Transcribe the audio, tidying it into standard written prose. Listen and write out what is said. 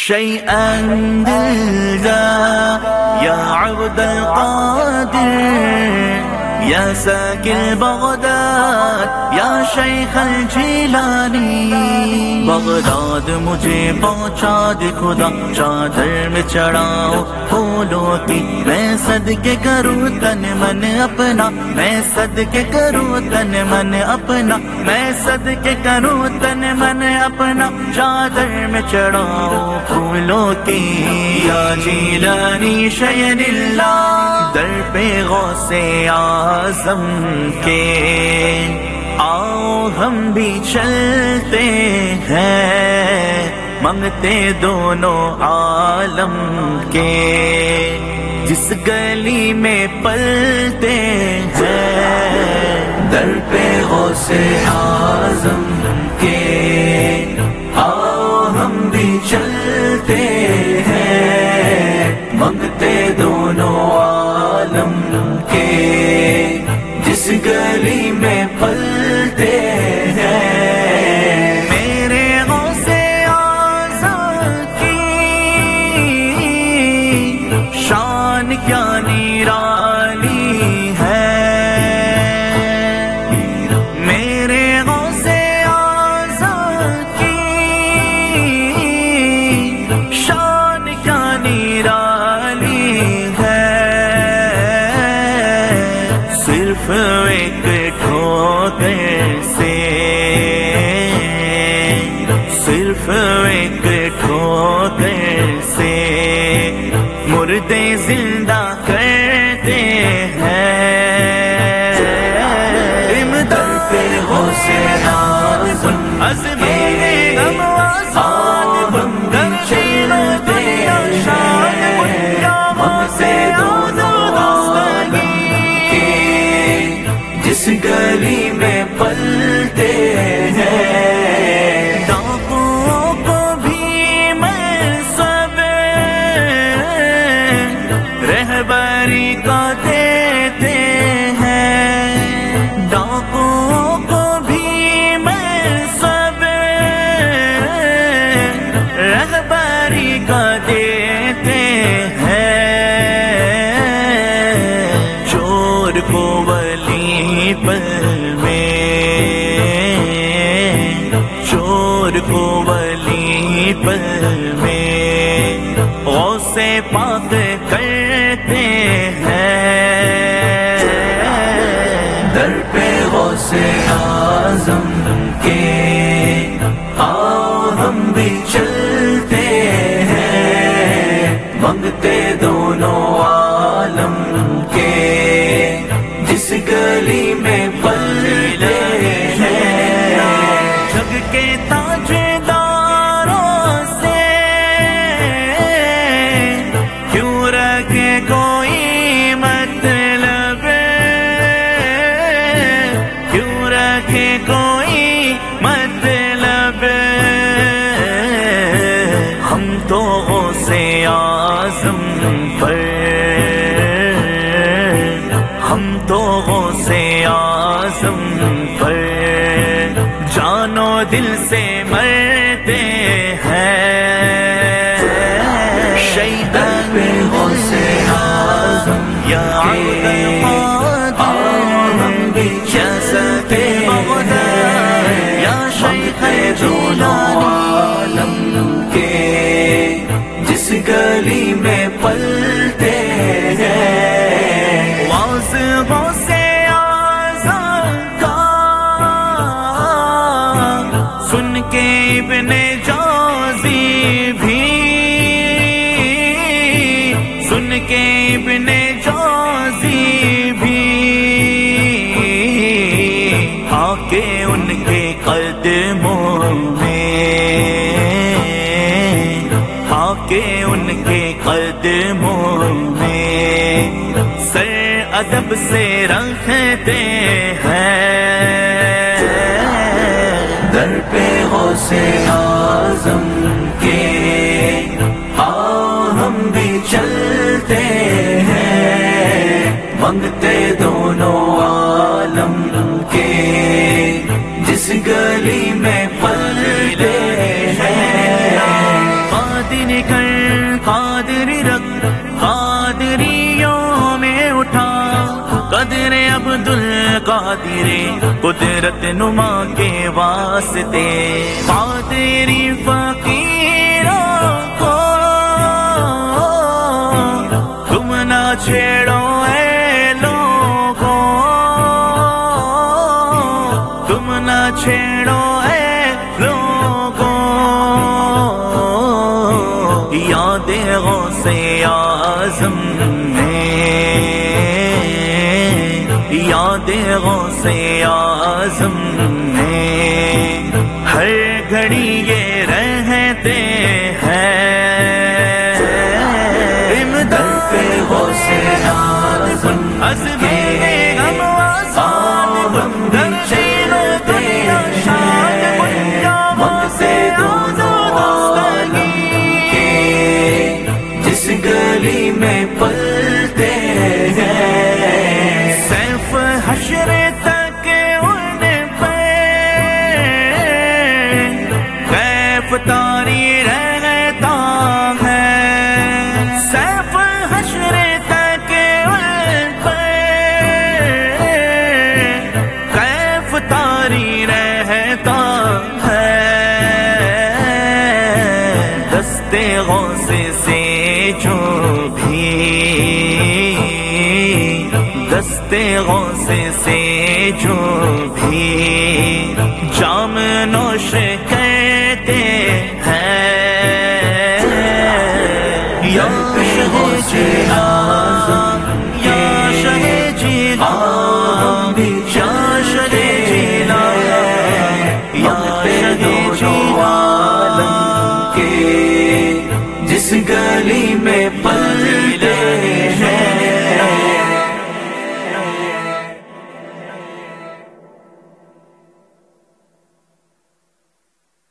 شيئا دلدا يا عبد القادر يا ساكن بغداد يا شیخ الجیلانی. بغداد مجھے پہنچا دے خدا، چادر میں چڑھاؤ پھولوں کی، میں صدقے کروں تن من اپنا، میں صدقے کروں تن من اپنا، میں صدقے کروں تن من اپنا، چادر میں چڑھاؤ پھولوں کی. یا جیلانی شیخ اللہ، در پہ غوث اعظم کے آؤ ہم بھی چلتے ہیں، منگتے دونوں عالم کے، جس گلی میں پلتے ہیں، در پہ غوث اعظم کے آؤ ہم بھی چلتے ہیں، منگتے دونوں عالم کے، جس گلی میں پلتے ہیں. میرے غوث اعظم کی شان کیا نرالی ہے، میرے غوث اعظم کی شان کیا نرالی ہے. صرف ایک ٹھوکر سے، صرف ایک ٹھوکر سے مردے زندہ کرتے ہیں. امداد پہ غوث اعظم عظمت غم آسان بندر چلتے ہیں، غوث اعظم کے جس گلی میں پلتے ہیں. ڈاکوؤں کو بھی منصب رہبری کا دیتے ہیں، ڈاکوؤں کو بھی منصب رہبری کا دیتے ہیں. چور کو ولی پل میں، چور کو ولی پل میں غوث پاک کرتے ہیں. در پہ غوث اعظم کے آؤ ہم بھی چلتے ہیں، منگتے دونوں عالم کے، جس گلی میں پلتے ہیں. جگ کے تاجداروں سے کیوں رکھے کوئی مطلب، کیوں رکھے کوئی مطلب. ہم تو غوث اعظم پر، ہم تو غوث اعظم پر جان و دل سے مرتے ہیں. شیخ غوث اعظم یا عبد القادر یا ساکن بغداد یا شیخ الجیلانی کے، جس گلی میں پلتے ہیں. غوث اعظم کا سن کے ابن جوزی بھی، سن کے ابن جوزی بھی آ کے ان کے قدموں میں، آ کے ان کے قدموں میں سر ادب سے رکھتے ہیں. در پہ غوث اعظم کے آؤ ہم بھی چلتے ہیں، منگتے دونوں عالم کے، جس گلی میں پلتے ہیں. گن کر قادری رکھ قادریوں میں اٹھا قدر عبدالقادر قدرت نما کے واسطے قادری فقیروں کو تم نہ چھیڑو اے لوگوں تم نہ چھیڑو اے لوگوں یاد غوث اعظم یاد غوث اعظم میں ہر گھڑی یہ رہتے ہیں امداد پہ غوث اعظم عزم غم آسان درشین دنیا شاد منجا سے آزادستگی جس گلی میں پلتے ہیں حشر تک ان پہ کیف طاری رہتا ہے سیف حشر تک ان پہ کیف طاری رہتا ہے دستے غوث سے جو بھی دستے غوث سے جو بھی جام نوش کہتے ہیں یا شہ اعظم یا شہ جیلان یا شہ جیلان یا شہ جیلان کے جس گلی میں